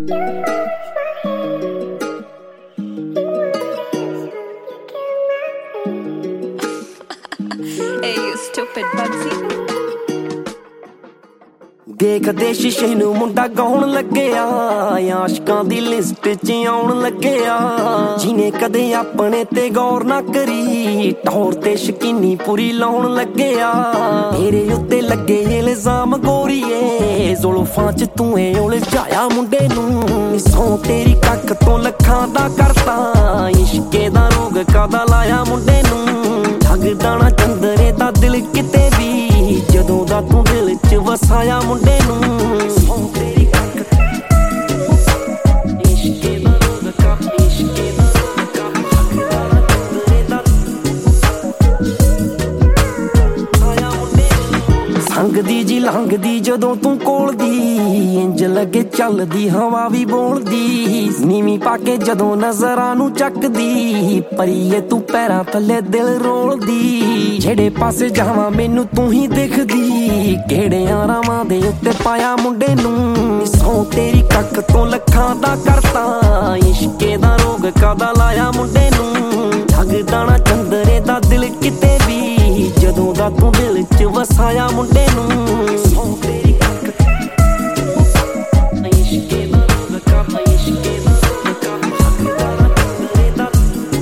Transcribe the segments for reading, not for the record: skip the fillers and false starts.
Hey, you stupid Bugsy. ਦੇਖਦੇ ਸ਼ੀਸ਼ੇ ਨੂੰ ਮੁੰਡਾ ਗਾਉਣ ਲੱਗਿਆ, ਆਸ਼ਕਾਂ ਦੀ ਲਿਸਟ 'ਚ ਆਉਣ ਲੱਗਿਆ। ਜਿਹਨੇ ਕਦੇ ਆਪਣੇ ਤੇ ਗੌਰ ਨਾ ਕਰੀ, ਟੌਰ ਤੇ ਸ਼ਕੀਨੀ ਪੂਰੀ ਲਾਉਣ ਲੱਗਿਆ। ਤੇਰੇ ਉੱਤੇ ਲੱਗੇ ਇਲਜ਼ਾਮ ਗੋਰੀਏ, ਜ਼ੁਲਫਾਂ 'ਚ ਤੂੰ ਏ ਉਲਝਾਇਆ ਮੁੰਡੇ ਨੂੰ। ਸੌ ਤੇਰੀ ਕੱਖ ਤੋਂ ਲੱਖਾਂ ਦਾ ਕਰਤਾ, ਇਸ਼ਕੇ ਦਾ ਰੋਗ ਕਾਦਾ ਲਾਇਆ ਮੁੰਡੇ ਨੂੰ। ਠੱਗਦਾ ਨਾ ਚੰਦਰੇ ਦਾ ਦਿਲ ਕਿਤੇ ਵੀ, ਜਦੋਂ ਦਾ ਤੂੰ ਦਿਲ 'ਚ ਵਸਾਇਆ ਮੁੰਡੇ ਨੂੰ। ਸੌ ਤੇਰੀ ਕੱਖ ਇਸ਼ਕੇ ਦਾ ਰੋਗ ਕਾ, ਇਸ਼ਕੇ ਦਾ ਰੋਗ ਕਾ। ਠੱਗਦਾ ਨਾ ਚੰਦਰੇ ਦਾ ਆਇਆ ਮੁੰਡੇ ਨੂੰ। ਸੰਗਦੀ ਜੀ ਲੰਘਦੀ ਜਦੋਂ ਤੂੰ ਕੋਲ ਦੀ, ਇੰਜ ਲੱਗੇ ਚੱਲਦੀ ਹਵਾ ਵੀ ਬੋਲਦੀ। ਨੀਵੀਂ ਪਾ ਕੇ ਜਦੋਂ ਨਜ਼ਰਾਂ ਨੂੰ ਚੱਕਦੀ, ਪਰੀਏ ਤੂੰ ਪੈਰਾਂ ਥੱਲੇ ਦਿਲ ਰੋਲਦੀ। ਜਿਹੜੇ ਪਾਸੇ ਜਾਵਾਂ ਮੈਨੂੰ ਤੂੰ ਹੀ ਦਿਖਦੀ, ਕਿਹੜਿਆਂ ਰਾਵਾਂ ਦੇ ਉੱਤੇ ਪਾਇਆ ਮੁੰਡੇ ਨੂੰ। ਸੌ ਤੇਰੀ ਕੱਖ ਤੋਂ ਲੱਖਾਂ ਦਾ ਕਰਤਾ, ਇਸ਼ਕੇ ਦਾ ਰੋਗ ਕਾਦਾ ਲਾਇਆ ਮੁੰਡੇ ਨੂੰ। ਠੱਗਦਾ ਨਾ ਚੰਦਰੇ ਦਾ ਦਿਲ ਕਿਤੇ ਵੀ, ਜਦੋਂ ਦਾ ਤੂੰ ਦਿਲ 'ਚ ਵਸਾਇਆ ਮੁੰਡੇ ਨੂੰ। ਸੌ ਤੇਰੀ ਕੱਖ ਇਸ਼ਕੇ ਦਾ ਰੋਗ ਕਾ, ਇਸ਼ਕੇ ਦਾ ਰੋਗ ਕਾ। ਠੱਗਦਾ ਨਾ ਚੰਦਰੇ ਦਾ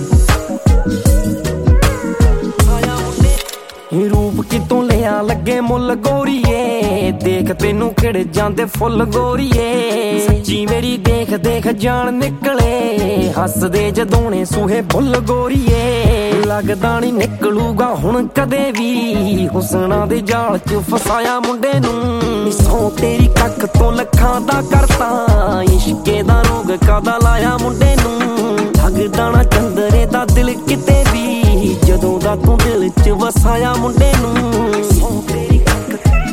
ਆਇਆ ਮੁੰਡੇ। ਰੂਪ ਕਿਤੋਂ ਲਿਆ ਲੱਗੇ ਮੁੱਲ ਗੋਰੀਏ, ਦੇਖ ਤੈਨੂੰ ਖਿੜ ਜਾਂਦੇ ਫੁੱਲ ਗੋਰੀਏ। ਸੱਚੀ ਮੇਰੀ ਦੇਖ ਦੇਖ ਜਾਨ ਨਿਕਲੇ, ਹੱਸਦੇ ਜਦੋਂ ਨੇ ਸੂਹੇ ਫੁੱਲ ਗੋਰੀਏ। ਲੱਗਦਾ ਨੀ ਨਿਕਲੂਗਾ ਹੁਣ ਕਦੇ ਵੀ, ਹੁਸਨਾਂ ਦੇ ਜਾਲ 'ਚ ਫਸਾਇਆ ਮੁੰਡੇ ਨੂੰ। ਸੌ ਤੇਰੀ ਕੱਖ ਤੋਂ ਲੱਖਾਂ ਦਾ ਕਰਤਾ, ਇਸ਼ਕੇ ਦਾ ਰੋਗ ਕਾਦਾ ਲਾਇਆ ਮੁੰਡੇ ਨੂੰ। ਠੱਗਦਾ ਨਾ ਚੰਦਰੇ ਦਾ ਦਿਲ ਕਿਤੇ ਵੀ, ਜਦੋਂ ਦਾ ਤੂੰ ਦਿਲ 'ਚ ਵਸਾਇਆ ਮੁੰਡੇ ਨੂੰ। ਸੌ ਤੇਰੀ ਕੱਖ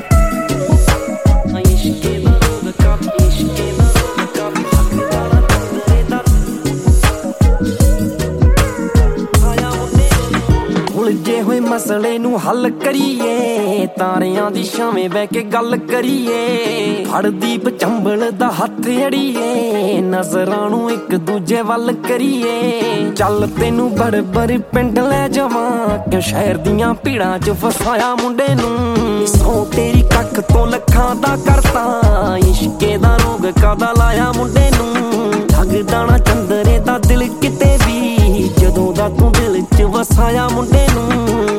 ਇਸ਼ਕੇ ਦਾ ਰੋਗ ਕਾ, ਇਸ਼ਕੇ ਦਾ ਰੋਗ ਕਾ। ਠੱਗਦਾ ਨਾ ਚੰਦਰੇ ਦਾ ਆਇਆ ਮੁੰਡੇ ਨੂੰ। ਉਲਝੇ ਹੋਏ ਮਸਲੇ ਨੂੰ ਹੱਲ ਕਰੀਏ, ਤਾਰਿਆਂ ਦੀ ਛਾਵੇਂ ਬਹਿ ਕੇ ਗੱਲ ਕਰੀਏ। ਫੜਦੀਪ ਚੰਬਲ ਦਾ ਹੱਥ ਅੜੀਏ, ਨਜ਼ਰਾਂ ਨੂੰ ਇੱਕ ਦੂਜੇ ਵੱਲ ਕਰੀਏ। ਚੱਲ ਤੈਨੂੰ ਬੜਬੜ ਪਿੰਡ ਲੈ ਜਾਵਾਂ, ਕਿ ਸ਼ਹਿਰ ਦੀਆਂ ਭੀੜਾਂ 'ਚ ਫਸਾਇਆ ਮੁੰਡੇ ਨੂੰ। ਸੌ ਤੇਰੀ ਕੱਖ ਤੋਂ ਲੱਖਾਂ ਦਾ ਕਰਤਾ, ਇਸ਼ਕੇ ਦਾ ਰੋਗ ਕਾਦਾ ਲਾਇਆ ਮੁੰਡੇ ਨੂੰ। ਠੱਗਦਾ ਨਾ ਚੰਦਰੇ ਦਾ ਦਿਲ ਕਿਤੇ ਵੀ, ਜਦੋਂ ਦਾ ਤੂੰ ਦਿਲ 'ਚ ਵਸਾਇਆ ਮੁੰਡੇ ਨੂੰ।